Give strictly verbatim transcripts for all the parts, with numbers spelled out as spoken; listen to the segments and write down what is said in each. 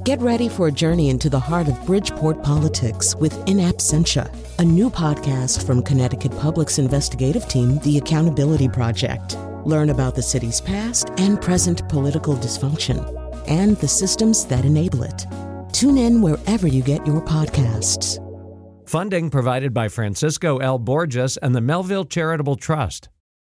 Get ready for a journey into the heart of Bridgeport politics with In Absentia, a new podcast from Connecticut Public's investigative team, The Accountability Project. Learn about the city's past and present political dysfunction and the systems that enable it. Tune in wherever you get your podcasts. Funding provided by Francisco L. Borges and the Melville Charitable Trust.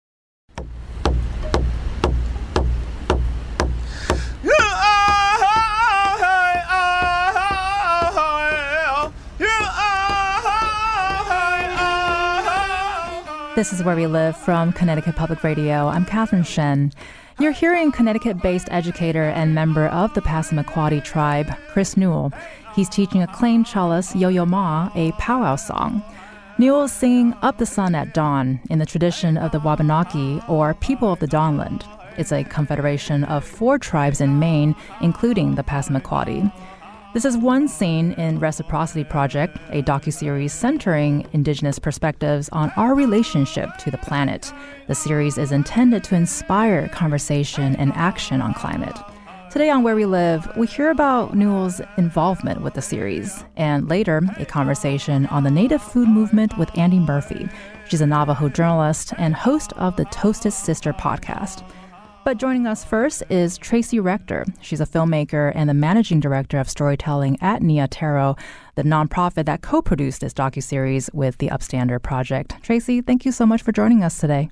This is Where We Live from Connecticut Public Radio. I'm Catherine Shen. You're hearing Connecticut-based educator and member of the Passamaquoddy tribe, Chris Newell. He's teaching acclaimed cellist Yo-Yo Ma a powwow song. Newell is singing Up the Sun at Dawn in the tradition of the Wabanaki, or People of the Dawnland. It's a confederation of four tribes in Maine, including the Passamaquoddy. This is one scene in Reciprocity Project, a docuseries centering Indigenous perspectives on our relationship to the planet. The series is intended to inspire conversation and action on climate. Today on Where We Live, we hear about Newell's involvement with the series, and later, a conversation on the Native food movement with Andy Murphy. She's a Navajo journalist and host of the Toasted Sister podcast. But joining us first is Tracy Rector. She's a filmmaker and the managing director of storytelling at Nia Taro, the nonprofit that co-produced this docuseries with the Upstander Project. Tracy, thank you so much for joining us today.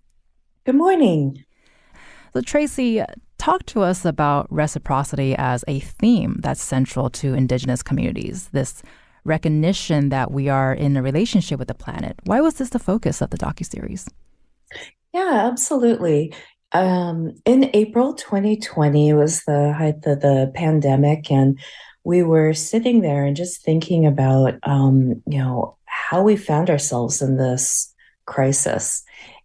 Good morning. So Tracy, talk to us about reciprocity as a theme that's central to Indigenous communities, this recognition that we are in a relationship with the planet. Why was this the focus of the docuseries? Yeah, absolutely. Um, in April twenty twenty, it was the height of the pandemic, and we were sitting there and just thinking about, um, you know, how we found ourselves in this crisis.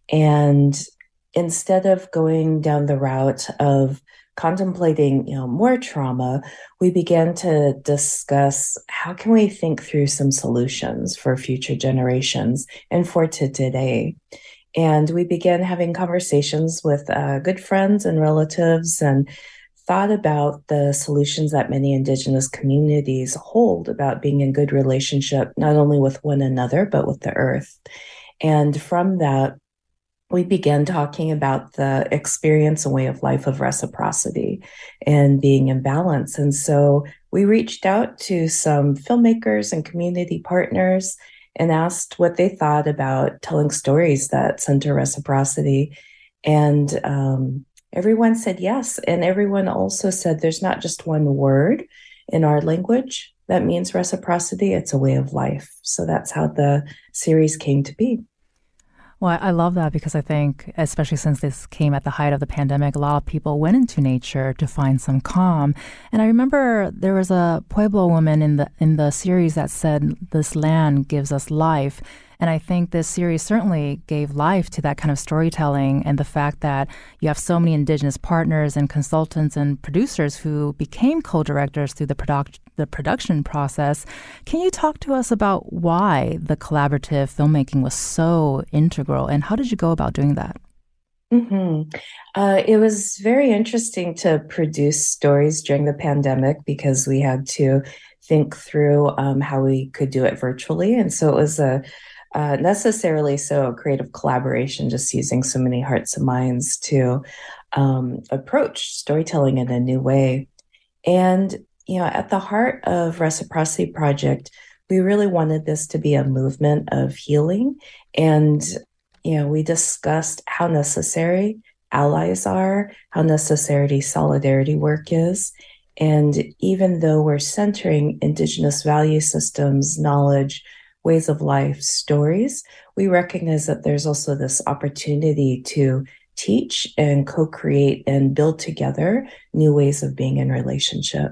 And instead of going down the route of contemplating, you know, more trauma, we began to discuss how can we think through some solutions for future generations and for today. And we began having conversations with uh, good friends and relatives and thought about the solutions that many Indigenous communities hold about being in good relationship, not only with one another, but with the earth. And from that, we began talking about the experience and way of life of reciprocity and being in balance. And so we reached out to some filmmakers and community partners and asked what they thought about telling stories that center reciprocity. And um, everyone said yes. And everyone also said there's not just one word in our language that means reciprocity, it's a way of life. So that's how the series came to be. Well, I love that because I think, especially since this came at the height of the pandemic, a lot of people went into nature to find some calm. And I remember there was a Pueblo woman in the in the series that said, "This land gives us life." And I think this series certainly gave life to that kind of storytelling and the fact that you have so many Indigenous partners and consultants and producers who became co-directors through the product the production process. Can you talk to us about why the collaborative filmmaking was so integral and how did you go about doing that? Mm-hmm. Uh, it was very interesting to produce stories during the pandemic because we had to think through um, how we could do it virtually. And so it was a uh, necessarily so a creative collaboration, just using so many hearts and minds to um, approach storytelling in a new way. And you know, at the heart of Reciprocity Project, we really wanted this to be a movement of healing. And, you know, we discussed how necessary allies are, how necessary solidarity work is. And even though we're centering Indigenous value systems, knowledge, ways of life, stories, we recognize that there's also this opportunity to teach and co-create and build together new ways of being in relationship.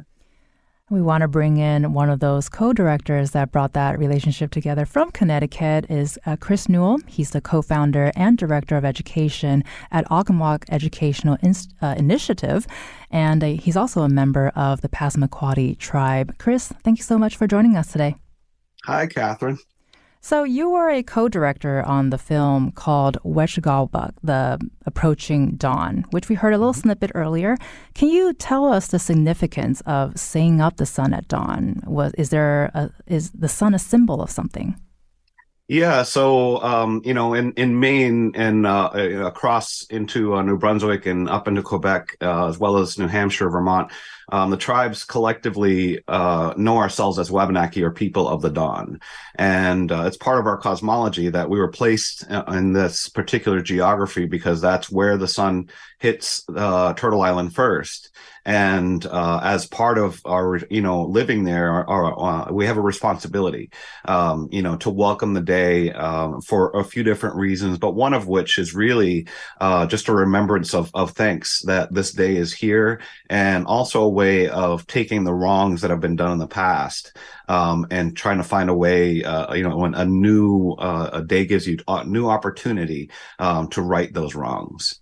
We want to bring in one of those co-directors that brought that relationship together from Connecticut is uh, Chris Newell. He's the co-founder and director of education at Ogumwak Educational Inst- uh, Initiative, and uh, he's also a member of the Passamaquoddy tribe. Chris, thank you so much for joining us today. Hi, Catherine. So you were a co-director on the film called Wechgalbuk, The Approaching Dawn, which we heard a little snippet earlier. Can you tell us the significance of seeing up the sun at dawn? Was is there a, is the sun a symbol of something? Yeah, so um, you know, in in Maine and uh, across into uh, New Brunswick and up into Quebec, uh, as well as New Hampshire, Vermont, um, the tribes collectively uh, know ourselves as Wabanaki, or people of the dawn, and uh, it's part of our cosmology that we were placed in this particular geography because that's where the sun hits uh, Turtle Island first. And uh, as part of our, you know, living there, our, our, uh, we have a responsibility, um, you know, to welcome the day um, for a few different reasons, but one of which is really uh, just a remembrance of, of thanks that this day is here, and also a way of taking the wrongs that have been done in the past um, and trying to find a way, uh, you know, when a new uh, a day gives you a new opportunity um, to right those wrongs.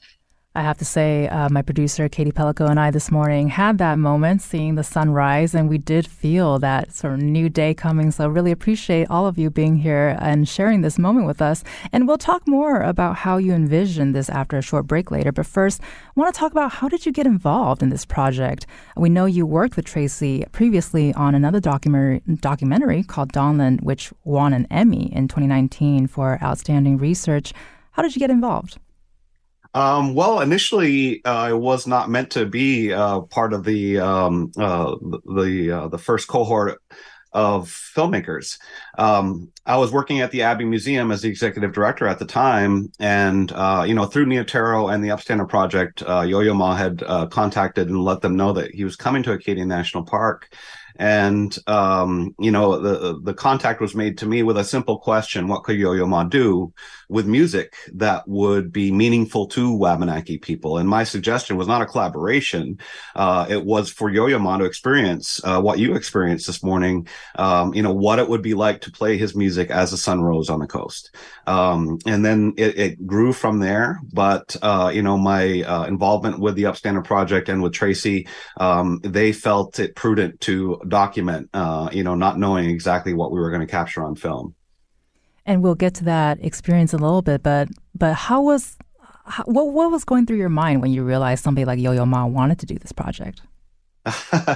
I have to say, uh, my producer, Katie Pellico, and I this morning had that moment seeing the sunrise, and we did feel that sort of new day coming. So I really appreciate all of you being here and sharing this moment with us. And we'll talk more about how you envision this after a short break later. But first, I want to talk about how did you get involved in this project? We know you worked with Tracy previously on another documentary, documentary called Dawnland, which won an Emmy in twenty nineteen for outstanding research. How did you get involved? Um, well, initially, uh, I was not meant to be uh, part of the um, uh, the uh, the first cohort of filmmakers. Um, I was working at the Abbey Museum as the executive director at the time, and uh, you know, through Neotero and the Upstander Project, uh, Yo-Yo Ma had uh, contacted and let them know that he was coming to Acadia National Park. And, um, you know, the the contact was made to me with a simple question: what could Yo-Yo Ma do with music that would be meaningful to Wabanaki people? And my suggestion was not a collaboration. Uh, it was for Yo-Yo Ma to experience uh, what you experienced this morning, um, you know, what it would be like to play his music as the sun rose on the coast. Um, and then it, it grew from there. But, uh, you know, my uh, involvement with the Upstander Project and with Tracy, um, they felt it prudent to document, uh, you know, not knowing exactly what we were going to capture on film. And we'll get to that experience in a little bit, but but how was, how, what what was going through your mind when you realized somebody like Yo-Yo Ma wanted to do this project? uh,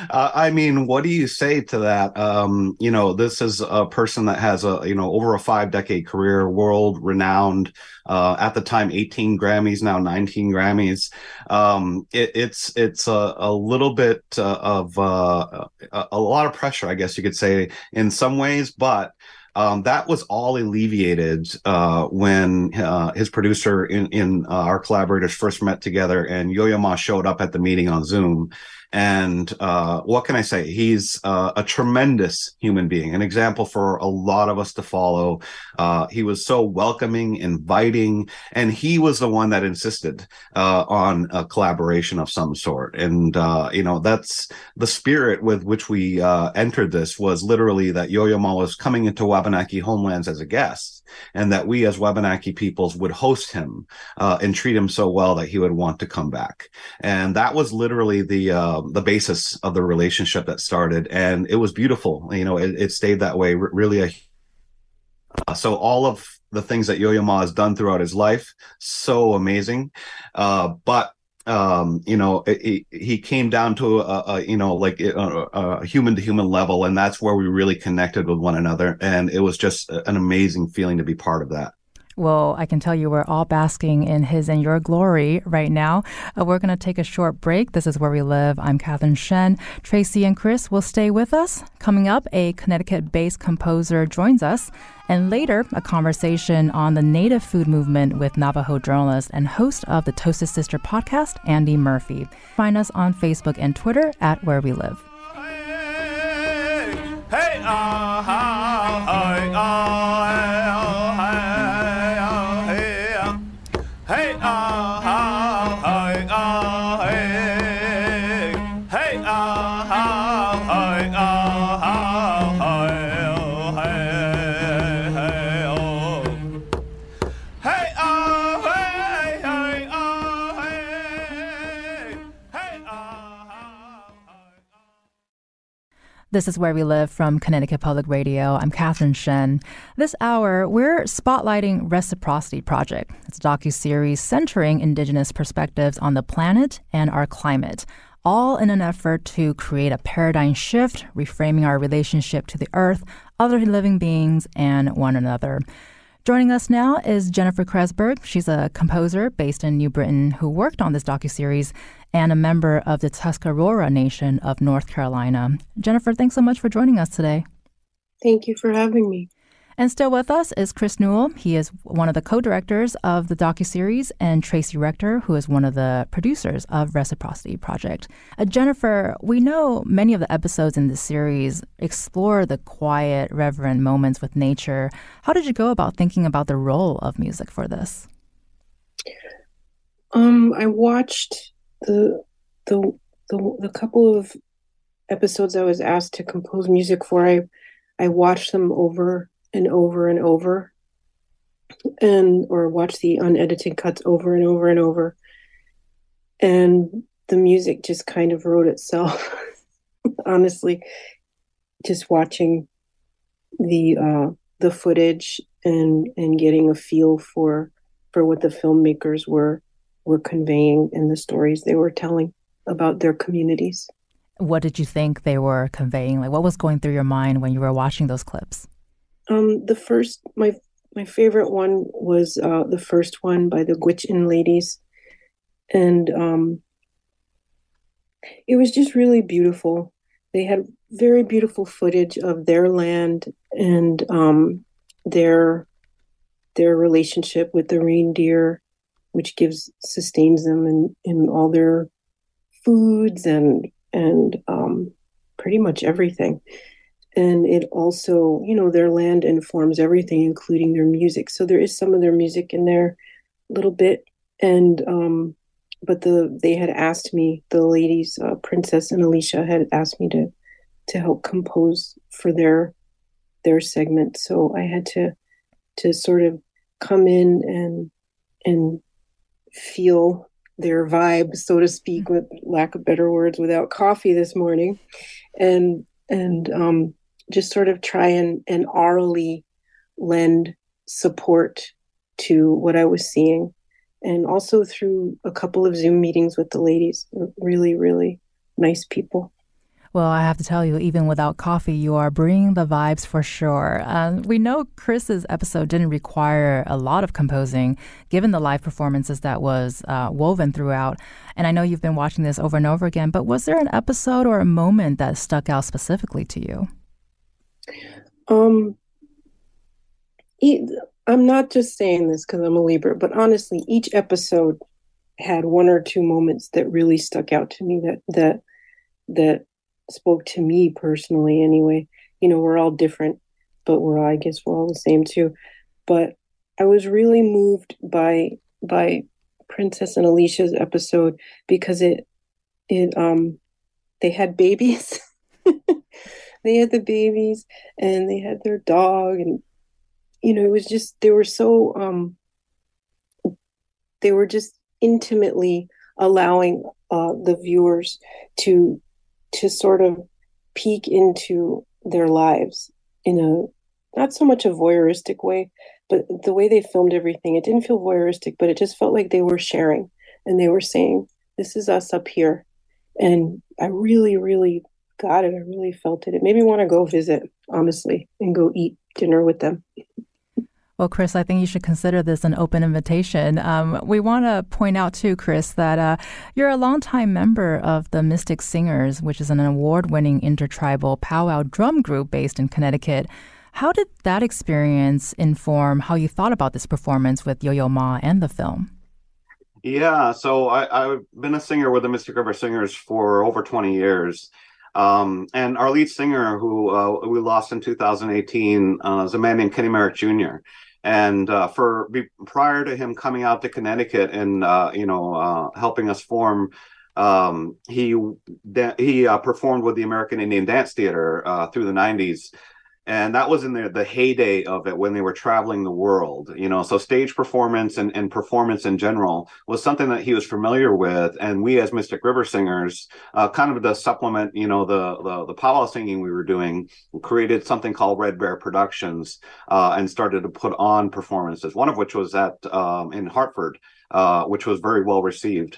I mean, what do you say to that? Um, you know, this is a person that has a, you know, over a five decade career, world renowned, uh, at the time, eighteen Grammys, now nineteen Grammys. Um, it, it's, it's a, a little bit uh, of uh, a, a lot of pressure, I guess you could say in some ways, but Um, that was all alleviated uh, when uh, his producer in, in uh, our collaborators first met together, and Yo-Yo Ma showed up at the meeting on Zoom. And uh, what can I say? He's uh, a tremendous human being, an example for a lot of us to follow. Uh, he was so welcoming, inviting, and he was the one that insisted uh, on a collaboration of some sort. And, uh, you know, that's the spirit with which we uh, entered this, was literally that Yo-Yo Ma was coming into Wabanaki homelands as a guest, and that we as Wabanaki peoples would host him uh, and treat him so well that he would want to come back. And that was literally the uh, the basis of the relationship that started, and it was beautiful. You know, it, it stayed that way. R- really, a, uh, so all of the things that Yo-Yo Ma has done throughout his life, so amazing. Uh, but um, you know, it, it, he came down to a, a you know, like a, a human to human level, and that's where we really connected with one another. And it was just an amazing feeling to be part of that. Well, I can tell you we're all basking in his and your glory right now. Uh, we're going to take a short break. This is Where We Live. I'm Catherine Shen. Tracy and Chris will stay with us. Coming up, a Connecticut-based composer joins us. And later, a conversation on the Native food movement with Navajo journalist and host of the Toasted Sister podcast, Andy Murphy. Find us on Facebook and Twitter at Where We Live. Hey, hey, uh, uh, uh, uh. This is Where We Live from Connecticut Public Radio. I'm Catherine Shen. This hour, we're spotlighting Reciprocity Project. It's a docuseries centering Indigenous perspectives on the planet and our climate, all in an effort to create a paradigm shift, reframing our relationship to the earth, other living beings, and one another. Joining us now is Jennifer Kresberg. She's a composer based in New Britain who worked on this docuseries and a member of the Tuscarora Nation of North Carolina. Jennifer, thanks so much for joining us today. Thank you for having me. And still with us is Chris Newell. He is one of the co-directors of the docuseries, and Tracy Rector, who is one of the producers of Reciprocity Project. Uh, Jennifer, we know many of the episodes in this series explore the quiet, reverent moments with nature. How did you go about thinking about the role of music for this? Um, I watched the the the, the couple of episodes I was asked to compose music for. I I watched them over and over and over, and or watch the unedited cuts over and over and over, and the music just kind of wrote itself. Honestly, just watching the uh, the footage and and getting a feel for for what the filmmakers were were conveying and the stories they were telling about their communities. What did you think they were conveying? Like, what was going through your mind when you were watching those clips? Um, the first, my my favorite one was uh, the first one by the Gwich'in ladies, and um, it was just really beautiful. They had very beautiful footage of their land and um, their their relationship with the reindeer, which gives sustains them in, in all their foods and and um, pretty much everything. And it also, you know, their land informs everything, including their music. So there is some of their music in there a little bit. And, um, but the, they had asked me, the ladies, uh, Princess and Alicia had asked me to, to help compose for their, their segment. So I had to, to sort of come in and, and feel their vibe, so to speak, with lack of better words, without coffee this morning. And, and, um, just sort of try and, and orally lend support to what I was seeing. And also through a couple of Zoom meetings with the ladies, really, really nice people. Well, I have to tell you, even without coffee, you are bringing the vibes for sure. Um, we know Chris's episode didn't require a lot of composing, given the live performances that was uh, woven throughout. And I know you've been watching this over and over again, but was there an episode or a moment that stuck out specifically to you? Um, I'm not just saying this because I'm a Libra, but honestly, each episode had one or two moments that really stuck out to me that that that spoke to me personally. Anyway, you know, we're all different, but we're I guess we're all the same too. But I was really moved by by Princess and Alicia's episode because it it um they had babies. They had the babies and they had their dog, and you know, it was just they were so um they were just intimately allowing uh the viewers to to sort of peek into their lives in a not so much a voyeuristic way, but the way they filmed everything, it didn't feel voyeuristic, but it just felt like they were sharing and they were saying, this is us up here. And I really, really got it. I really felt it. It made me want to go visit, honestly, and go eat dinner with them. Well, Chris, I think you should consider this an open invitation. Um, we want to point out, too, Chris, that uh, you're a longtime member of the Mystic Singers, which is an award-winning intertribal powwow drum group based in Connecticut. How did that experience inform how you thought about this performance with Yo-Yo Ma and the film? Yeah, so I, I've been a singer with the Mystic River Singers for over twenty years. Um, and our lead singer, who uh, we lost in two thousand eighteen, uh, is a man named Kenny Merrick Junior And uh, for be, prior to him coming out to Connecticut and uh, you know uh, helping us form, um, he he uh, performed with the American Indian Dance Theater uh, through the nineties. And that was in the, the heyday of it when they were traveling the world, you know. So stage performance and, and performance in general was something that he was familiar with. And we as Mystic River Singers, uh, kind of to supplement, you know, the, the, the powwow singing we were doing, created something called Red Bear Productions uh, and started to put on performances, one of which was at um, in Hartford, uh, which was very well received.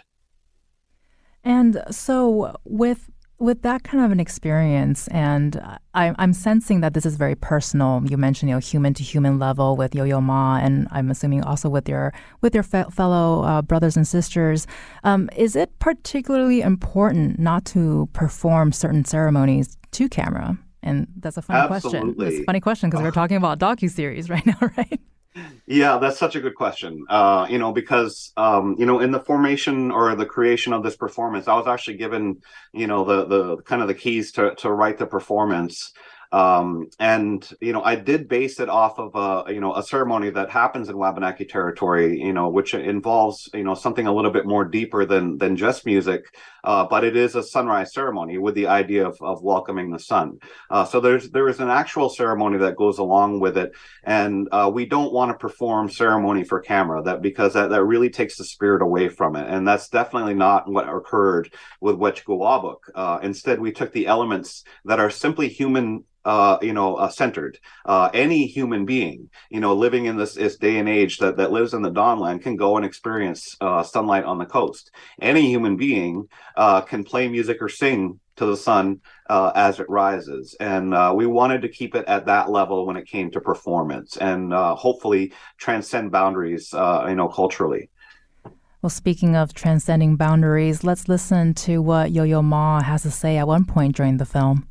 And so with With that kind of an experience, and I, I'm sensing that this is very personal. You mentioned, you know, human to human level with Yo-Yo Ma, and I'm assuming also with your with your fe- fellow uh, brothers and sisters. Um, is it particularly important not to perform certain ceremonies to camera? And that's a funny Absolutely. question. That's a funny question because we're talking about docuseries right now, right? Yeah, that's such a good question. Uh, you know, because um, you know, in the formation or the creation of this performance, I was actually given, you know, the the kind of the keys to to write the performance. Um, and, you know, I did base it off of a, you know, a ceremony that happens in Wabanaki territory, you know, which involves, you know, something a little bit more deeper than, than just music. Uh, but it is a sunrise ceremony with the idea of, of welcoming the sun. Uh, so there's, there is an actual ceremony that goes along with it. And, uh, we don't want to perform ceremony for camera that because that, that really takes the spirit away from it. And that's definitely not what occurred with Wet'suwet'en. Uh, instead, we took the elements that are simply human Uh, you know, uh, centered. Uh, any human being, you know, living in this, this day and age that, that lives in the Dawnland can go and experience uh, sunlight on the coast. Any human being uh, can play music or sing to the sun uh, as it rises. And uh, we wanted to keep it at that level when it came to performance and uh, hopefully transcend boundaries, uh, you know, culturally. Well, speaking of transcending boundaries, let's listen to what Yo-Yo Ma has to say at one point during the film.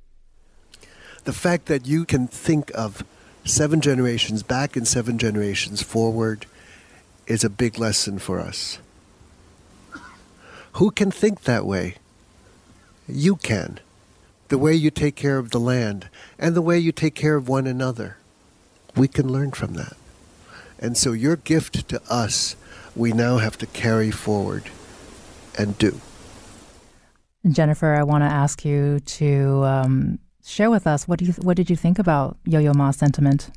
The fact that you can think of seven generations back and seven generations forward is a big lesson for us. Who can think that way? You can. The way you take care of the land and the way you take care of one another. We can learn from that. And so your gift to us, we now have to carry forward and do. Jennifer, I want to ask you to um, share with us, what do you what did you think about Yo-Yo Ma's sentiment?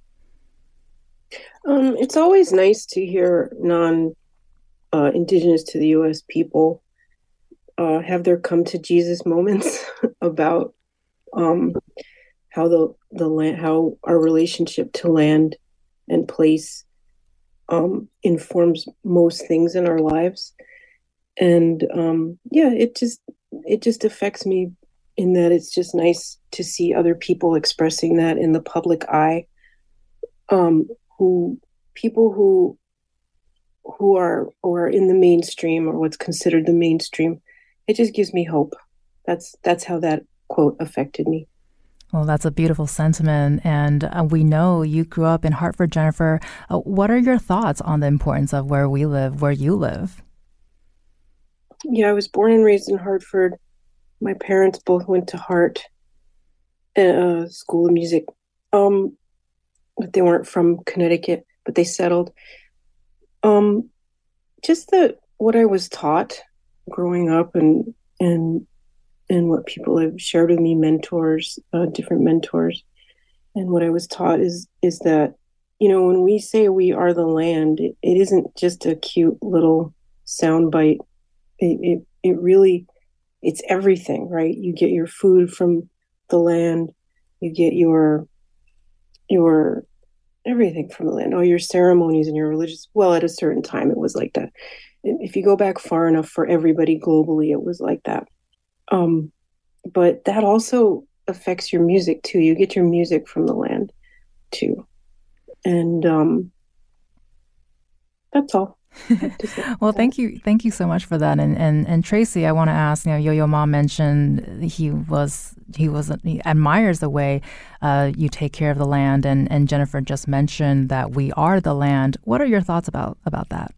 Um, it's always nice to hear non uh, indigenous to the U S people uh, have their come to Jesus moments about um, how the the land, how our relationship to land and place um, informs most things in our lives, and um, yeah, it just it just affects me in that it's just nice to see other people expressing that in the public eye. Um, who people who who are or in the mainstream or what's considered the mainstream, it just gives me hope. That's that's how that quote affected me. Well, that's a beautiful sentiment, and uh, we know you grew up in Hartford, Jennifer. Uh, what are your thoughts on the importance of where we live, where you live? Yeah, I was born and raised in Hartford. My parents both went to Hart uh, School of Music. Um, but they weren't from Connecticut, but they settled. Um, just the what I was taught growing up, and and and what people have shared with me, mentors, uh, different mentors, and what I was taught is is that, you know, when we say we are the land, it, it isn't just a cute little soundbite. It, it it really, it's everything, right? You get your food from the land, you get your your everything from the land, all your ceremonies and your religious, well, at a certain time it was like that. If you go back far enough, for everybody globally, it was like that. Um, but that also affects your music too. You get your music from the land too. And um, that's all. Well, thank you. Thank you so much for that. And and, and Tracy, I want to ask, you know, Yo-Yo Ma mentioned he was, he was, he admires the way uh, you take care of the land. And, and Jennifer just mentioned that we are the land. What are your thoughts about, about that?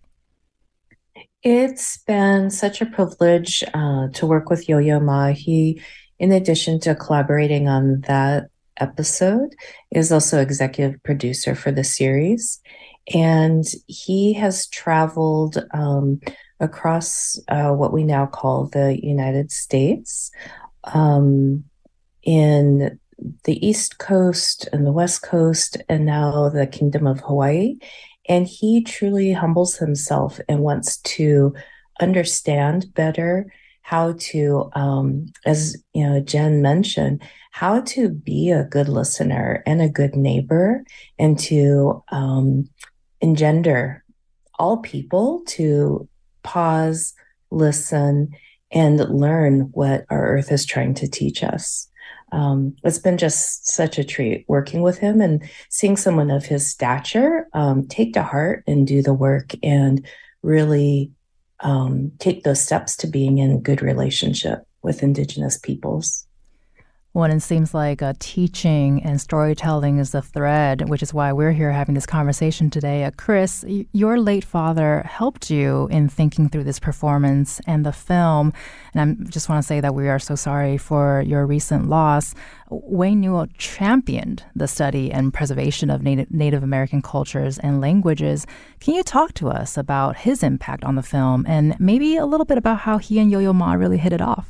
It's been such a privilege uh, to work with Yo-Yo Ma. He, in addition to collaborating on that episode, is also executive producer for the series. And he has traveled um, across uh, what we now call the United States um, in the East Coast and the West Coast, and now the Kingdom of Hawaii. And he truly humbles himself and wants to understand better how to, um, as you know, Jen mentioned, how to be a good listener and a good neighbor, and to um, engender all people to pause, listen, and learn what our earth is trying to teach us. Um, it's been just such a treat working with him and seeing someone of his stature um, take to heart and do the work and really um, take those steps to being in good relationship with Indigenous peoples. Well, it seems like uh, teaching and storytelling is the thread, which is why we're here having this conversation today. Uh, Chris, y- your late father helped you in thinking through this performance and the film. And I just want to say that we are so sorry for your recent loss. Wayne Newell championed the study and preservation of Native, Native American cultures and languages. Can you talk to us about his impact on the film and maybe a little bit about how he and Yo-Yo Ma really hit it off?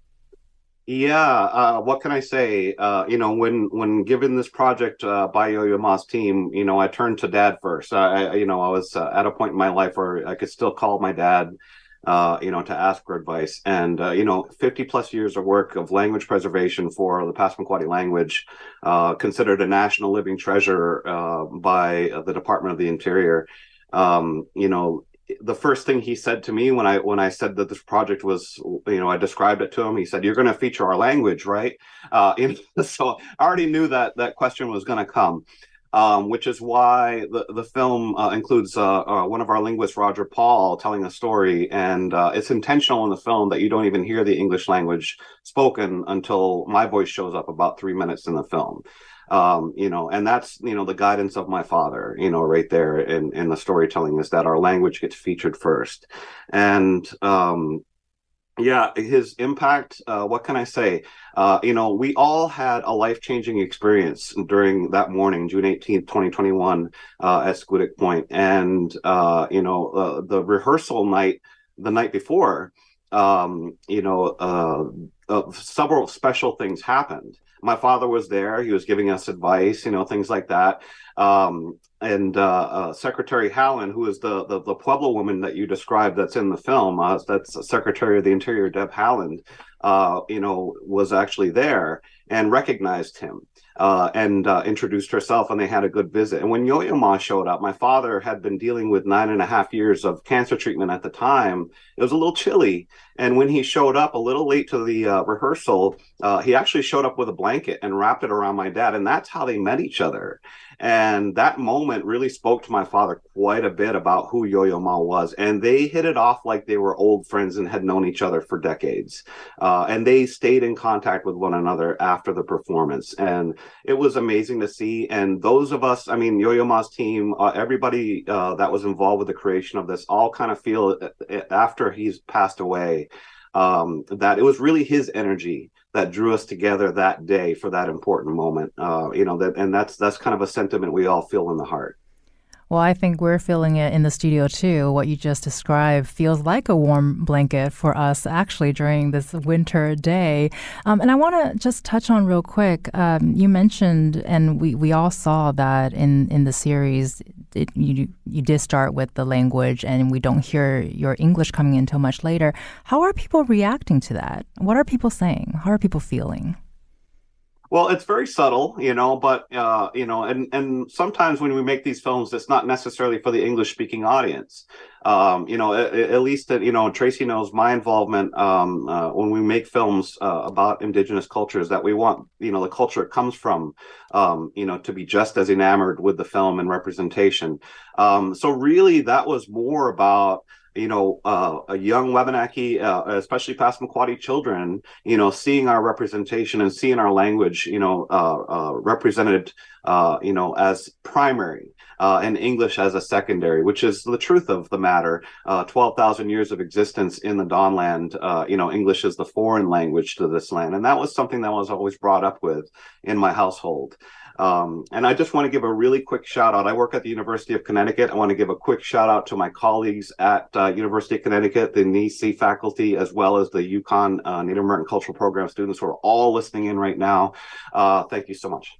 Yeah, uh, what can I say? Uh, you know, when when given this project uh, by Yo-Yo Ma's team, you know, I turned to Dad first. I, you know, I was uh, at a point in my life where I could still call my dad, uh, you know, to ask for advice. And uh, you know, fifty plus years of work of language preservation for the Passamaquoddy language, uh, considered a national living treasure uh, by the Department of the Interior. Um, you know. The first thing he said to me when I when I said that this project was, you know, I described it to him, he said, "You're going to feature our language, right?" Uh, and so I already knew that that question was going to come, um, which is why the, the film uh, includes uh, uh, one of our linguists, Roger Paul, telling a story. And uh, it's intentional in the film that you don't even hear the English language spoken until my voice shows up about three minutes in the film. Um, you know, and that's, you know, the guidance of my father, you know, right there in, in the storytelling is that our language gets featured first. And, um, yeah, his impact, uh, what can I say? Uh, you know, we all had a life-changing experience during that morning, June eighteenth, twenty twenty-one, uh, at Squiddick Point. And, uh, you know, uh, the rehearsal night, the night before, um, you know, uh, uh, several special things happened. My father was there. He was giving us advice, you know, things like that. Um, and uh, uh, Secretary Hallen, who is the, the the Pueblo woman that you described that's in the film, uh, that's Secretary of the Interior, Deb Haaland, uh, you know, was actually there and recognized him. Uh, and uh, introduced herself, and they had a good visit. And when Yo-Yo Ma showed up, my father had been dealing with nine and a half years of cancer treatment at the time. It was a little chilly. And when he showed up a little late to the uh, rehearsal, uh, he actually showed up with a blanket and wrapped it around my dad. And that's how they met each other. And that moment really spoke to my father quite a bit about who Yo-Yo Ma was. And they hit it off like they were old friends and had known each other for decades. Uh, and they stayed in contact with one another after the performance. And it was amazing to see. And those of us, I mean, Yo-Yo Ma's team, uh, everybody uh, that was involved with the creation of this all kind of feel uh, after he's passed away, um, that it was really his energy that drew us together that day for that important moment. Uh, you know, that, and that's that's kind of a sentiment we all feel in the heart. Well, I think we're feeling it in the studio, too. What you just described feels like a warm blanket for us, actually, during this winter day. Um, and I want to just touch on real quick. Um, you mentioned, and we, we all saw that in, in the series, it, you, you did start with the language, and we don't hear your English coming in until much later. How are people reacting to that? What are people saying? How are people feeling? Well, it's very subtle, you know, but, uh, you know, and, and sometimes when we make these films, it's not necessarily for the English speaking audience. Um, you know, at, at least, that, you know, Tracy knows my involvement um, uh, when we make films uh, about Indigenous cultures, that we want, you know, the culture it comes from, um, you know, to be just as enamored with the film and representation. Um, so really, that was more about, you know, uh, a young Wabanaki, uh, especially Passamaquoddy children, you know, seeing our representation and seeing our language, you know, uh, uh, represented, uh, you know, as primary uh, and English as a secondary, which is the truth of the matter. Uh, twelve thousand years of existence in the Dawnland, uh, you know, English is the foreign language to this land. And that was something that was always brought up with in my household. Um, and I just want to give a really quick shout out. I work at the University of Connecticut. I want to give a quick shout out to my colleagues at uh, University of Connecticut, the N E C faculty, as well as the UConn uh, Native American Cultural Program students who are all listening in right now. Uh, thank you so much.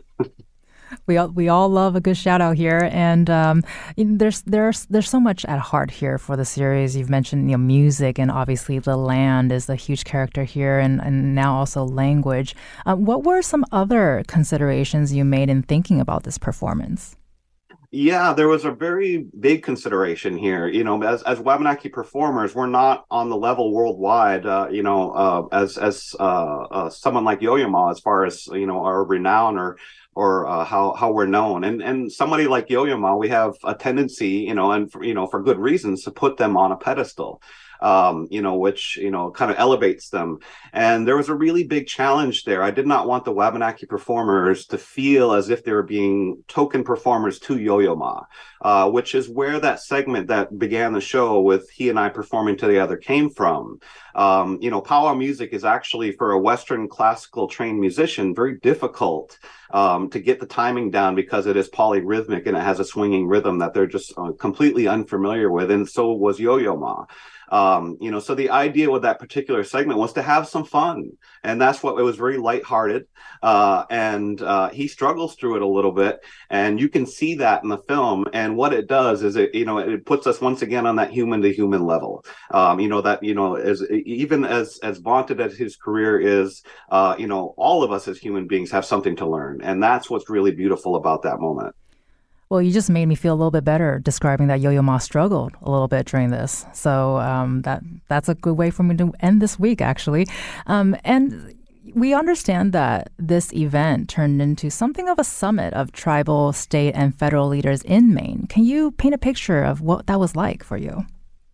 We all, we all love a good shout out here, and um, there's there's there's so much at heart here for the series. You've mentioned you know music, and obviously the land is a huge character here, and, and now also language. Uh, what were some other considerations you made in thinking about this performance? Yeah, there was a very big consideration here. You know, as as Wabanaki performers, we're not on the level worldwide. Uh, you know, uh, as as uh, uh, someone like Yo-Yo Ma, as far as you know, our renown or. or uh, how how we're known. And and somebody like Yo-Yo Ma, we have a tendency, you know, and for, you know, for good reasons, to put them on a pedestal, um, you know, which, you know, kind of elevates them. And there was a really big challenge there. I did not want the Wabanaki performers to feel as if they were being token performers to Yo-Yo Ma, uh, which is where that segment that began the show with he and I performing together came from. Um, you know, powwow music is actually, for a Western classical trained musician, very difficult um, to get the timing down, because it is polyrhythmic and it has a swinging rhythm that they're just uh, completely unfamiliar with. And so was Yo-Yo Ma. Um, you know, so the idea with that particular segment was to have some fun. And that's what it was, very lighthearted. Uh, and uh, he struggles through it a little bit. And you can see that in the film. And what it does is it, you know, it puts us once again on that human to human level. Um, you know, that, you know, as even as, as vaunted as his career is, uh, you know, all of us as human beings have something to learn. And that's what's really beautiful about that moment. Well, you just made me feel a little bit better describing that Yo-Yo Ma struggled a little bit during this. So um, that that's a good way for me to end this week, actually. Um, and we understand that this event turned into something of a summit of tribal, state, and federal leaders in Maine. Can you paint a picture of what that was like for you?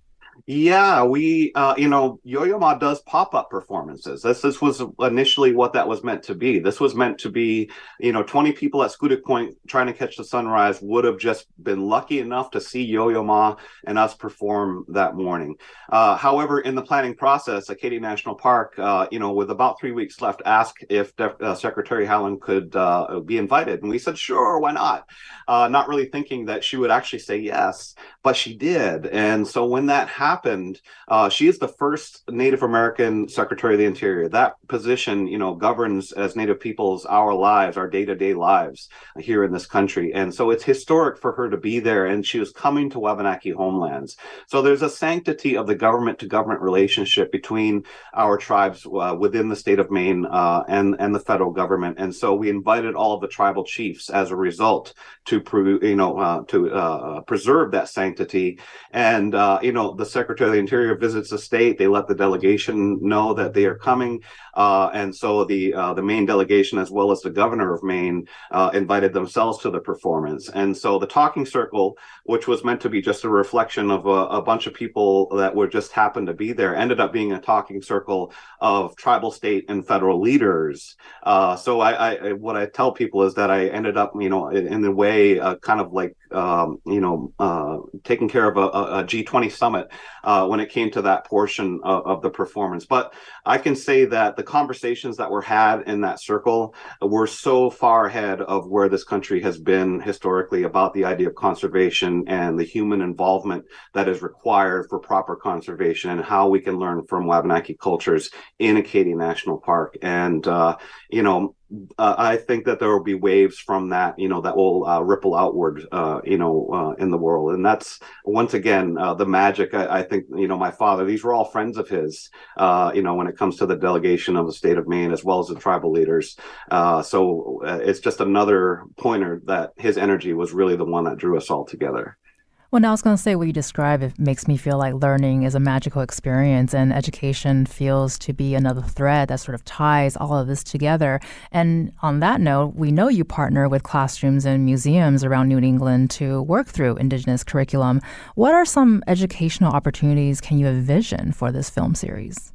Yeah, we, uh, you know, Yo-Yo Ma does pop-up performances. This this was initially what that was meant to be. This was meant to be, you know, twenty people at Schoodic Point trying to catch the sunrise would have just been lucky enough to see Yo-Yo Ma and us perform that morning. Uh, however, in the planning process, Acadia National Park, uh, you know, with about three weeks left, asked if De- uh, Secretary Howland could uh, be invited. And we said, sure, why not? Uh, not really thinking that she would actually say yes, but she did. And so when that happened, Happened, uh, she is the first Native American Secretary of the Interior. That position, you know, governs as Native peoples our lives, our day-to-day lives here in this country. And so it's historic for her to be there. And she was coming to Wabanaki homelands. So there's a sanctity of the government-to-government relationship between our tribes uh, within the state of Maine uh, and, and the federal government. And so we invited all of the tribal chiefs as a result to, you know, uh, to uh, preserve that sanctity. And, uh, you know, the Secretary of the Interior visits the state. They let the delegation know that they are coming. Uh, and so the uh, the Maine delegation, as well as the governor of Maine, uh, invited themselves to the performance. And so the talking circle, which was meant to be just a reflection of a, a bunch of people that were just happened to be there, ended up being a talking circle of tribal, state, and federal leaders. Uh, so I, I, what I tell people is that I ended up, you know, in, in a way, uh, kind of like, um, you know, uh, taking care of a, a G twenty summit uh, when it came to that portion of, of the performance. But I can say that the conversations that were had in that circle were so far ahead of where this country has been historically about the idea of conservation and the human involvement that is required for proper conservation, and how we can learn from Wabanaki cultures in Acadia National Park. And, uh, you know, Uh, I think that there will be waves from that, you know, that will uh, ripple outward, uh, you know, uh, in the world. And that's, once again, uh, the magic. I, I think, you know, my father, these were all friends of his, uh, you know, when it comes to the delegation of the state of Maine, as well as the tribal leaders. Uh, so uh, it's just another pointer that his energy was really the one that drew us all together. Well, now I was going to say what you describe, it makes me feel like learning is a magical experience, and education feels to be another thread that sort of ties all of this together. And on that note, we know you partner with classrooms and museums around New England to work through Indigenous curriculum. What are some educational opportunities can you envision for this film series?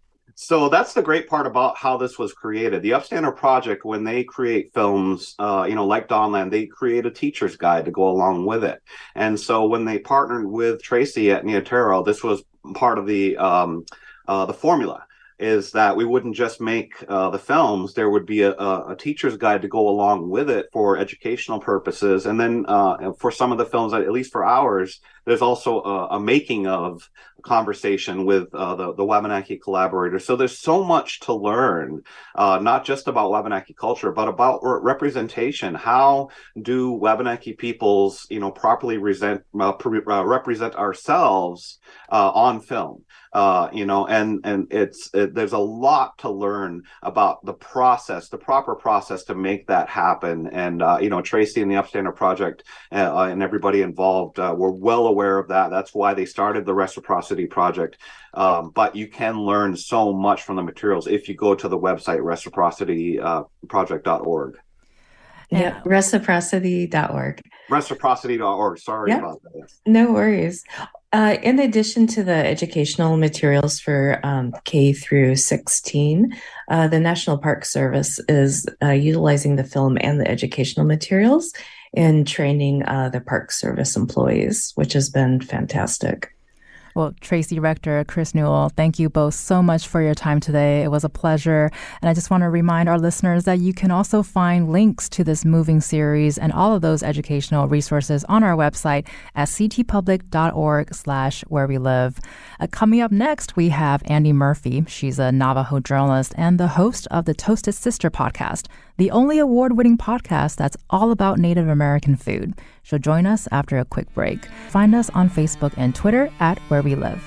So that's the great part about how this was created. The Upstander Project, when they create films, uh, you know, like Dawnland, they create a teacher's guide to go along with it. And so when they partnered with Tracy at Neotero, this was part of the um, uh, the formula. is that we wouldn't just make uh, the films. There would be a, a teacher's guide to go along with it for educational purposes. And then uh, for some of the films, at least for ours, there's also a, a making of conversation with uh, the, the Wabanaki collaborators. So there's so much to learn, uh, not just about Wabanaki culture, but about re- representation. How do Wabanaki peoples, you know, properly resent, uh, pre- uh, represent ourselves uh, on film? Uh, you know, and and it's it, there's a lot to learn about the process, the proper process to make that happen. And uh, you know, Tracy and the Upstander Project uh, and everybody involved uh, were well aware of that. That's why they started the Reciprocity Project. Um, but you can learn so much from the materials if you go to the website reciprocity project dot org. Yeah, reciprocity dot org. Reciprocity dot org. Sorry yep. about that. No worries. Uh, in addition to the educational materials for um, K through sixteen, uh, the National Park Service is uh, utilizing the film and the educational materials in training uh, the Park Service employees, which has been fantastic. Well, Tracy Rector, Chris Newell, thank you both so much for your time today. It was a pleasure. And I just want to remind our listeners that you can also find links to this moving series and all of those educational resources on our website at ctpublic.org slash where we live. Uh, coming up next, we have Andy Murphy. She's a Navajo journalist and the host of the Toasted Sister podcast, the only award-winning podcast that's all about Native American food. She'll join us after a quick break. Find us on Facebook and Twitter at Where We Live.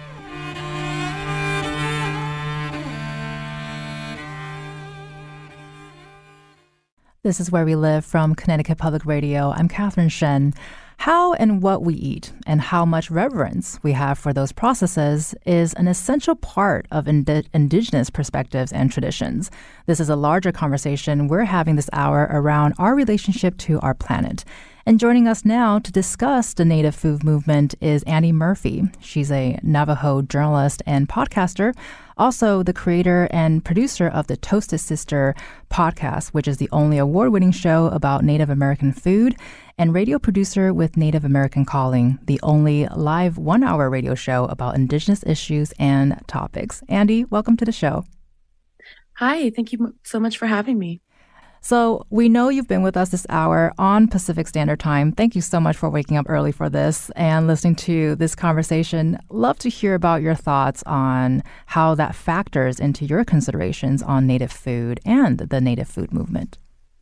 This is Where We Live from Connecticut Public Radio. I'm Catherine Shen. How and what we eat and how much reverence we have for those processes is an essential part of ind- indigenous perspectives and traditions. This is a larger conversation we're having this hour around our relationship to our planet. And joining us now to discuss the Native food movement is Andy Murphy. She's a Navajo journalist and podcaster, also the creator and producer of the Toasted Sister podcast, which is the only award-winning show about Native American food, and radio producer with Native American Calling, the only live one-hour radio show about Indigenous issues and topics. Andy, welcome to the show. Hi, thank you so much for having me. So we know you've been with us this hour on Pacific Standard Time. Thank you so much for waking up early for this and listening to this conversation. Love to hear about your thoughts on how that factors into your considerations on Native food and the Native food movement.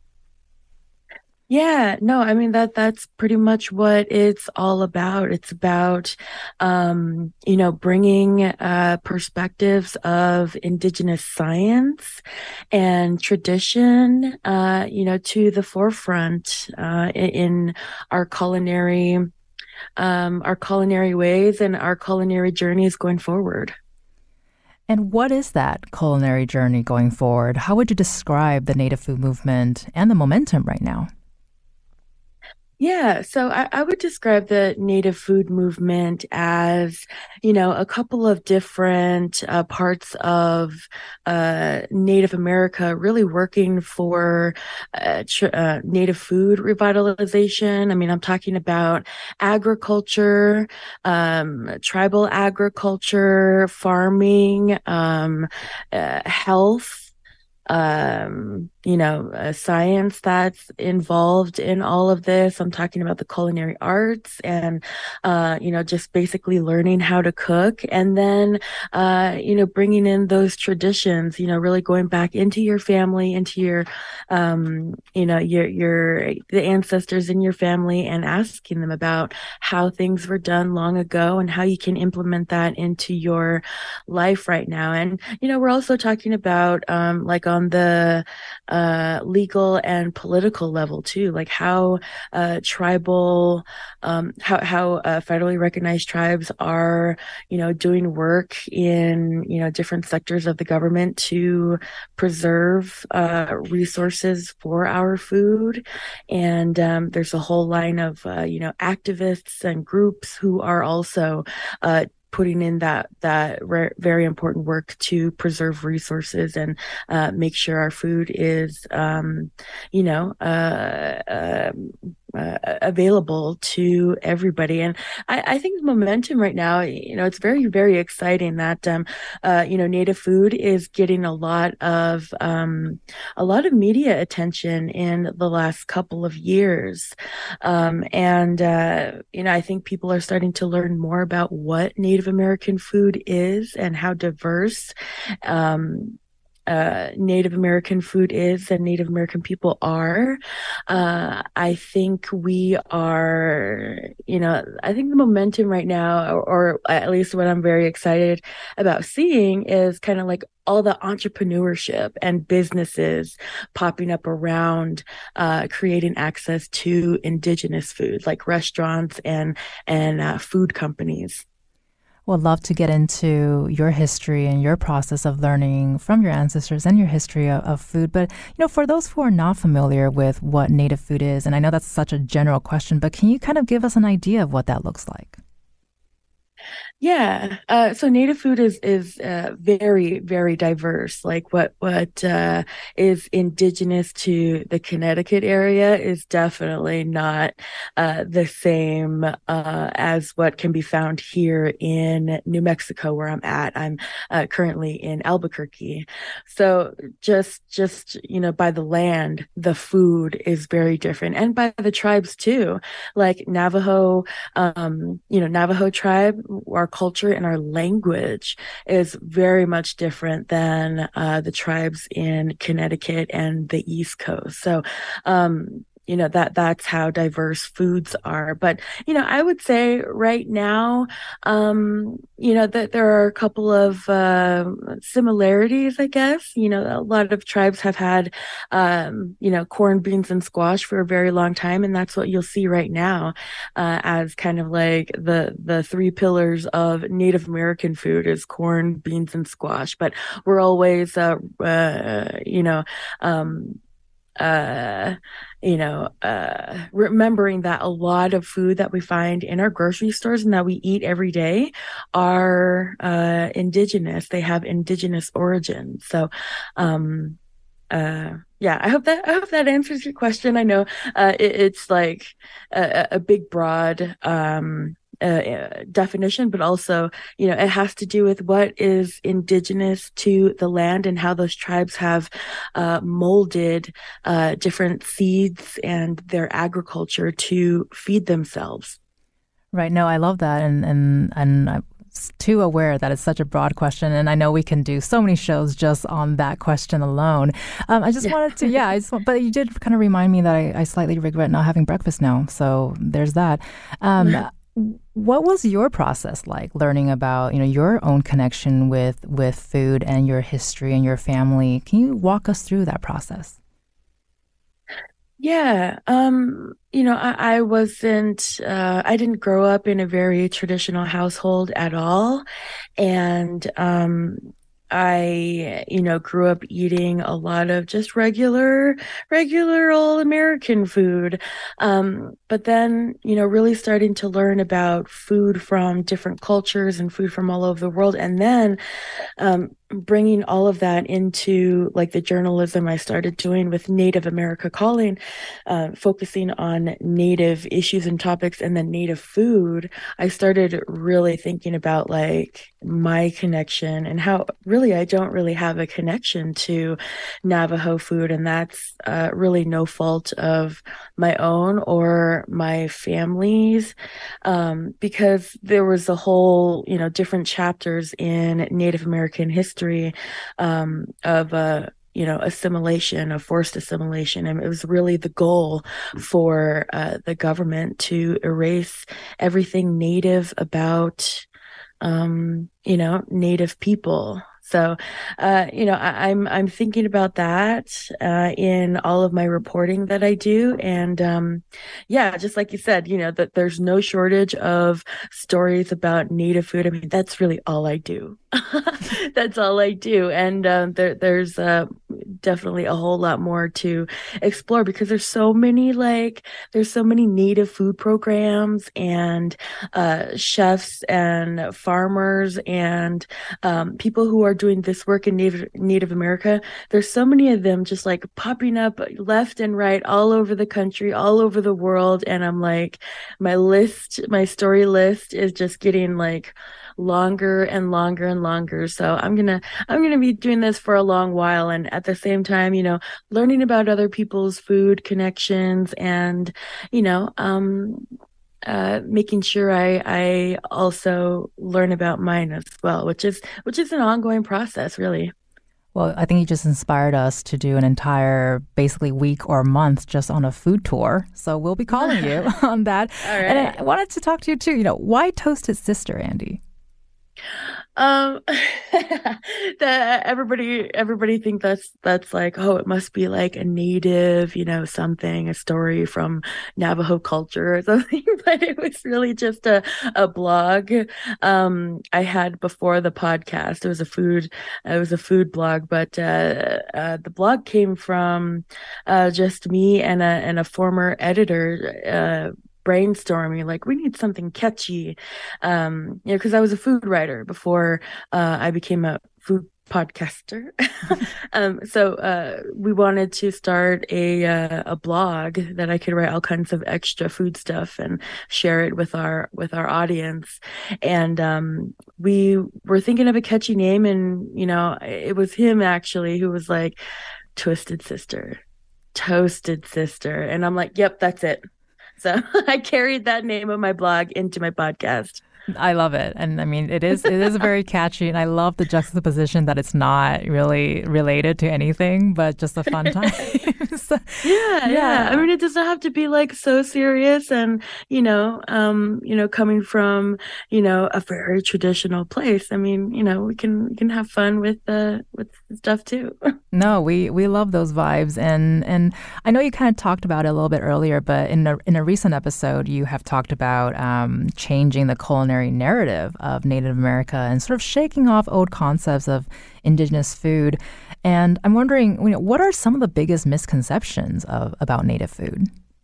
Yeah, no, I mean, that that's pretty much what it's all about. It's about, um, you know, bringing uh, perspectives of Indigenous science and tradition, uh, you know, to the forefront uh, in, in our culinary, um, our culinary ways and our culinary journeys going forward. And what is that culinary journey going forward? How would you describe the Native food movement and the momentum right now? Yeah, so I, I would describe the Native food movement as, you know, a couple of different uh, parts of uh, Native America really working for uh, tr- uh, Native food revitalization. I mean, I'm talking about agriculture, um, tribal agriculture, farming, um, uh, health, um, you know, uh, science that's involved in all of this. I'm talking about the culinary arts and, uh, you know, just basically learning how to cook and then, uh, you know, bringing in those traditions, you know, really going back into your family, into your, um, you know, your, your, the ancestors in your family and asking them about how things were done long ago and how you can implement that into your life right now. And, you know, we're also talking about, um, like on the, uh, legal and political level too, like how, uh, tribal, um, how, how, uh, federally recognized tribes are, you know, doing work in, you know, different sectors of the government to preserve, uh, resources for our food. And, um, there's a whole line of, uh, you know, activists and groups who are also, uh, putting in that that re- very important work to preserve resources and uh, make sure our food is, um, you know, uh, uh, uh, available to everybody. And I, I think the momentum right now, you know, it's very, very exciting that, um, uh, you know, Native food is getting a lot of, um, a lot of media attention in the last couple of years. Um, and, uh, you know, I think people are starting to learn more about what Native American food is and how diverse, um, Uh, Native American food is and Native American people are. Uh, I think we are, you know, I think the momentum right now, or, or at least what I'm very excited about seeing, is kind of like all the entrepreneurship and businesses popping up around uh, creating access to indigenous food, like restaurants and, and uh, food companies. Would love to get into your history and your process of learning from your ancestors and your history of, of food. But, you know, for those who are not familiar with what Native food is, and I know that's such a general question, but can you kind of give us an idea of what that looks like? Yeah. Uh, so Native food is is uh, very, very diverse. Like what what uh, is indigenous to the Connecticut area is definitely not uh, the same uh, as what can be found here in New Mexico, where I'm at. I'm uh, currently in Albuquerque. So just just you know, by the land, the food is very different, and by the tribes too. Like Navajo, um, you know, Navajo tribe, our culture and our language is very much different than uh, the tribes in Connecticut and the East Coast. So, um, you know, that that's how diverse foods are. But, you know, I would say right now, um, you know, that there are a couple of uh, similarities, I guess. You know, a lot of tribes have had, um, you know, corn, beans, and squash for a very long time. And that's what you'll see right now uh, as kind of like the, the three pillars of Native American food is corn, beans, and squash. But we're always, uh, uh, you know, um, uh, you know, uh, remembering that a lot of food that we find in our grocery stores and that we eat every day are uh, indigenous. They have indigenous origins. So, um, uh, yeah, I hope that I hope that answers your question. I know uh, it, it's like a, a big, broad um, uh, definition, but also, you know, it has to do with what is indigenous to the land and how those tribes have uh, molded uh, different seeds and their agriculture to feed themselves. Right. No, I love that. And, and, and I'm too aware that it's such a broad question. And I know we can do so many shows just on that question alone. Um, I just yeah. wanted to, yeah, I just, but you did kind of remind me that I, I slightly regret not having breakfast now. So there's that. Um, What was your process like learning about, you know, your own connection with, with food and your history and your family? Can you walk us through that process? Yeah. Um, you know, I, I wasn't, uh, I didn't grow up in a very traditional household at all. And, um, I, you know, grew up eating a lot of just regular, regular old American food. Um, but then, you know, really starting to learn about food from different cultures and food from all over the world. And then, um, bringing all of that into like the journalism I started doing with Native America Calling, uh, focusing on Native issues and topics and then Native food, I started really thinking about like my connection and how really I don't really have a connection to Navajo food. And that's uh, really no fault of my own or my family's, um, because there was a whole, you know, different chapters in Native American history um, of, uh, you know, assimilation, of forced assimilation. And it was really the goal for uh, the government to erase everything Native about, um, you know, Native people. So, uh, you know, I, I'm I'm thinking about that uh, in all of my reporting that I do, and um, yeah, just like you said, you know, that there's no shortage of stories about Native food. I mean, that's really all I do. That's all I do, and uh, there there's uh, definitely a whole lot more to explore because there's so many like there's so many native food programs and uh, chefs and farmers and um, people who are doing this work in Native Native America. There's so many of them just like popping up left and right all over the country, all over the world, and I'm like, my list, my story list is just getting like longer and longer and longer. So I'm gonna I'm gonna be doing this for a long while, and at the same time, you know, learning about other people's food connections, and you know, um, uh, making sure I I also learn about mine as well, which is which is an ongoing process, really. Well, I think you just inspired us to do an entire basically week or month just on a food tour. So we'll be calling you on that. All right. And I wanted to talk to you too. You know, why Toasted Sister, Andy? Um, that everybody, everybody think that's, that's like, oh, it must be like a native, you know, something, a story from Navajo culture or something, but it was really just a, a blog. Um, I had before the podcast, it was a food, it was a food blog, but, uh, uh, the blog came from, uh, just me and a, and a former editor, uh, brainstorming like we need something catchy, um you know, because I was a food writer before uh I became a food podcaster. um so uh we wanted to start a uh, a blog that I could write all kinds of extra food stuff and share it with our with our audience, and um we were thinking of a catchy name, and you know, it was him actually who was like, Twisted Sister, Toasted Sister, and I'm like, yep, that's it. So I carried that name of my blog into my podcast. I love it. And I mean, it is it is very catchy. And I love the juxtaposition that it's not really related to anything, but just a fun time. so, yeah, yeah, yeah. I mean, it doesn't have to be like so serious and, you know, um, you know, coming from, you know, a very traditional place. I mean, you know, we can we can have fun with uh, with stuff too. No, we, we love those vibes. And and I know you kind of talked about it a little bit earlier, but in a, in a recent episode, you have talked about um, changing the culinary narrative of Native America and sort of shaking off old concepts of indigenous food. And I'm wondering, you know, what are some of the biggest misconceptions of about Native food?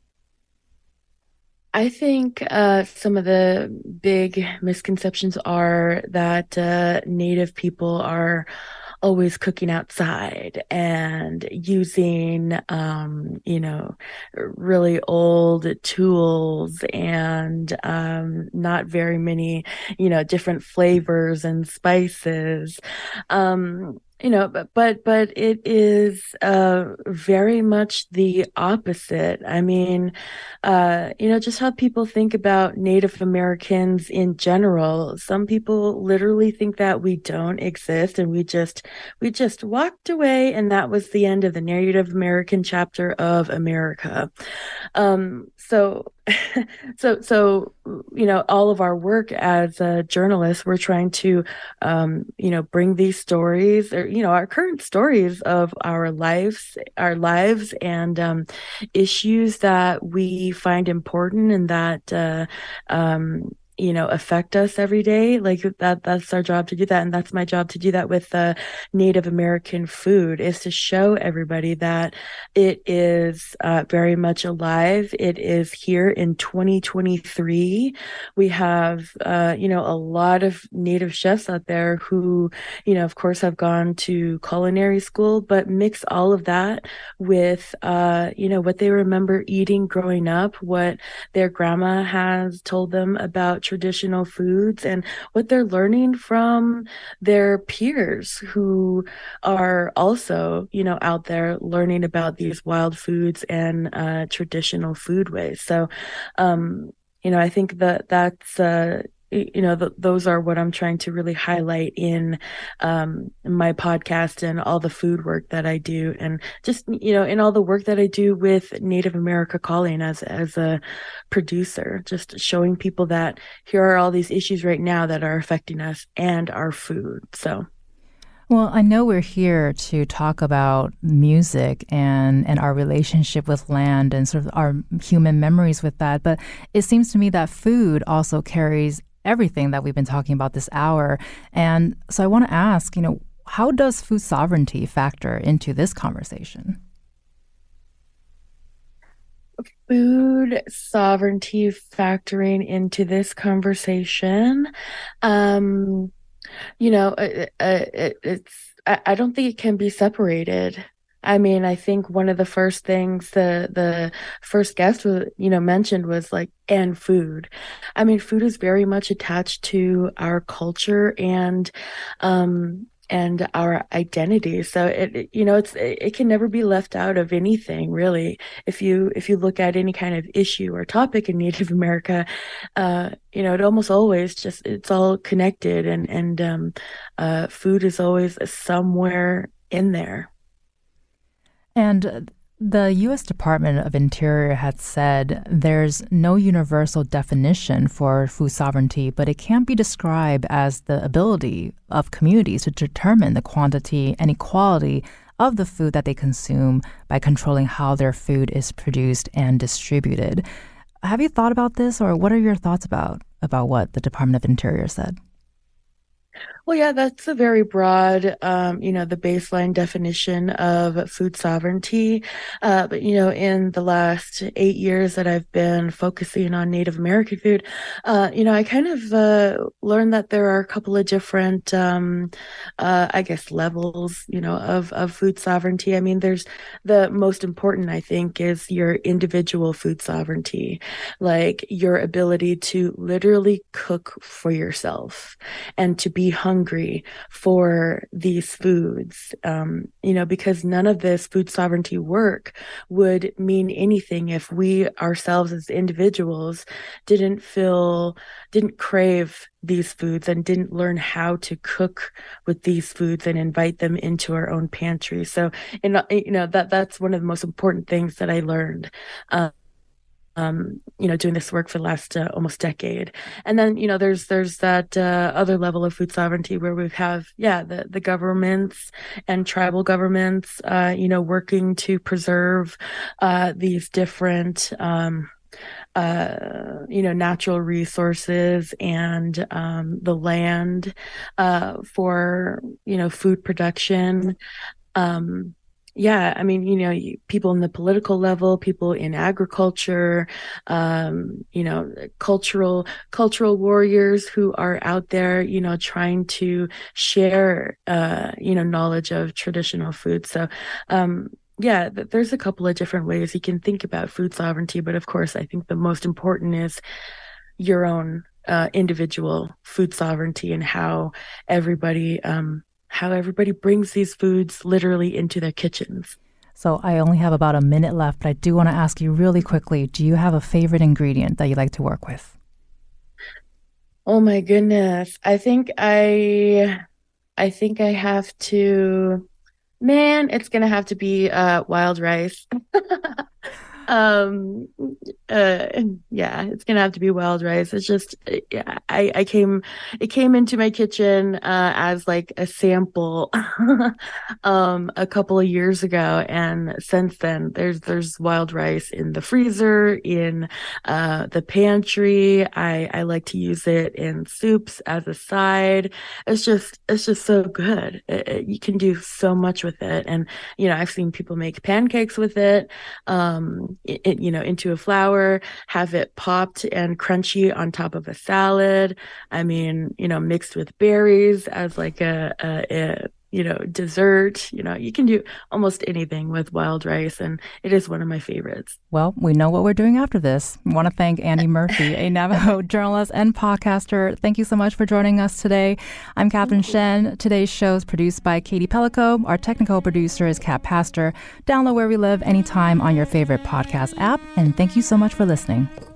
I think uh, some of the big misconceptions are that uh, Native people are always cooking outside and using, um, you know, really old tools and um, not very many, you know, different flavors and spices. Um, You know, but but but it is uh, very much the opposite. I mean, uh, you know, just how people think about Native Americans in general. Some people literally think that we don't exist, and we just we just walked away, and that was the end of the Native American chapter of America. Um, so. so, so, you know, all of our work as uh, journalists, we're trying to, um, you know, bring these stories or, you know, our current stories of our lives, our lives and um, issues that we find important and that, uh, um, you know, affect us every day. Like that, that's our job to do that. And that's my job to do that with uh, Native American food, is to show everybody that it is uh, very much alive. It is here in twenty twenty-three. We have, uh, you know, a lot of Native chefs out there who, you know, of course have gone to culinary school, but mix all of that with, uh, you know, what they remember eating growing up, what their grandma has told them about traditional foods, and what they're learning from their peers who are also, you know, out there learning about these wild foods and uh, traditional food ways. So, um, you know, I think that that's, uh, you know, th- those are what I'm trying to really highlight in um, my podcast and all the food work that I do, and just, you know, in all the work that I do with Native America Calling as as a producer, just showing people that here are all these issues right now that are affecting us and our food. So. Well, I know we're here to talk about music and, and our relationship with land and sort of our human memories with that, but it seems to me that food also carries everything that we've been talking about this hour. And so I want to ask, you know, how does food sovereignty factor into this conversation? Food sovereignty factoring into this conversation, um, you know, it, it, it's. I, I don't think it can be separated. I mean, I think one of the first things the the first guest was, you know, mentioned was like, and food. I mean, food is very much attached to our culture and um and our identity. So it, it you know, it's it, it can never be left out of anything, really. If you if you look at any kind of issue or topic in Native America, uh, you know, it almost always just it's all connected, and and um, uh, food is always somewhere in there. And the U S Department of Interior had said there's no universal definition for food sovereignty, but it can be described as the ability of communities to determine the quantity and equality of the food that they consume by controlling how their food is produced and distributed. Have you thought about this, or what are your thoughts about, about what the Department of Interior said? Well, yeah, that's a very broad, um, you know, the baseline definition of food sovereignty. Uh, but, you know, in the last eight years that I've been focusing on Native American food, uh, you know, I kind of uh, learned that there are a couple of different, um, uh, I guess, levels, you know, of, of food sovereignty. I mean, there's the most important, I think, is your individual food sovereignty, like your ability to literally cook for yourself and to be hungry hungry for these foods, um, you know, because none of this food sovereignty work would mean anything if we ourselves as individuals didn't feel, didn't crave these foods and didn't learn how to cook with these foods and invite them into our own pantry. So, and, you know, that that's one of the most important things that I learned. Um, Um, you know, doing this work for the last uh, almost decade. And then, you know, there's there's that uh, other level of food sovereignty where we have, yeah, the, the governments and tribal governments, uh, you know, working to preserve uh, these different, um, uh, you know, natural resources and um, the land uh, for, you know, food production. Um, Yeah, I mean, you know, people in the political level, people in agriculture, um, you know, cultural cultural warriors who are out there, you know, trying to share, uh, you know, knowledge of traditional food. So, um, yeah, th- there's a couple of different ways you can think about food sovereignty, but of course, I think the most important is your own uh, individual food sovereignty and how everybody. Um, how everybody brings these foods literally into their kitchens. So I only have about a minute left, but I do want to ask you really quickly, do you have a favorite ingredient that you like to work with? Oh my goodness. I think I, I think I have to, man, it's going to have to be uh, wild rice. um uh yeah it's gonna have to be wild rice. It's just yeah i i came it came into my kitchen uh as like a sample um a couple of years ago, and since then there's there's wild rice in the freezer, in uh the pantry. i i like to use it in soups as a side. It's just it's just so good. It, it, you can do so much with it, and you know, I've seen people make pancakes with it, um It, it, you know, into a flour, have it popped and crunchy on top of a salad. I mean, you know, mixed with berries as like a, a, a you know, dessert. You know, you can do almost anything with wild rice, and it is one of my favorites. Well, we know what we're doing after this. I want to thank Andy Murphy, a Navajo journalist and podcaster. Thank you so much for joining us today. I'm Catherine Shen. Today's show is produced by Katie Pellico. Our technical producer is Kat Pastor. Download Where We Live anytime on your favorite podcast app, and thank you so much for listening.